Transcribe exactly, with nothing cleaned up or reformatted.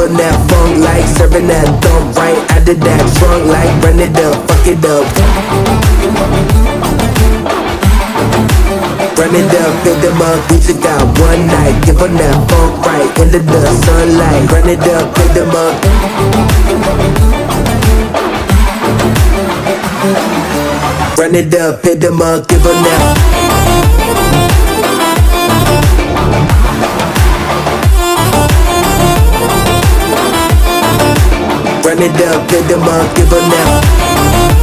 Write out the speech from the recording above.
on that funk like serving that thump right out of that trunk like run it up, fuck it up. Run it up, fill them up, we just got one night. Give them that funk right into the sunlight. Run it up, fill them up. Run it up, fill them up, give them that. Run it up, fill them up, give them that.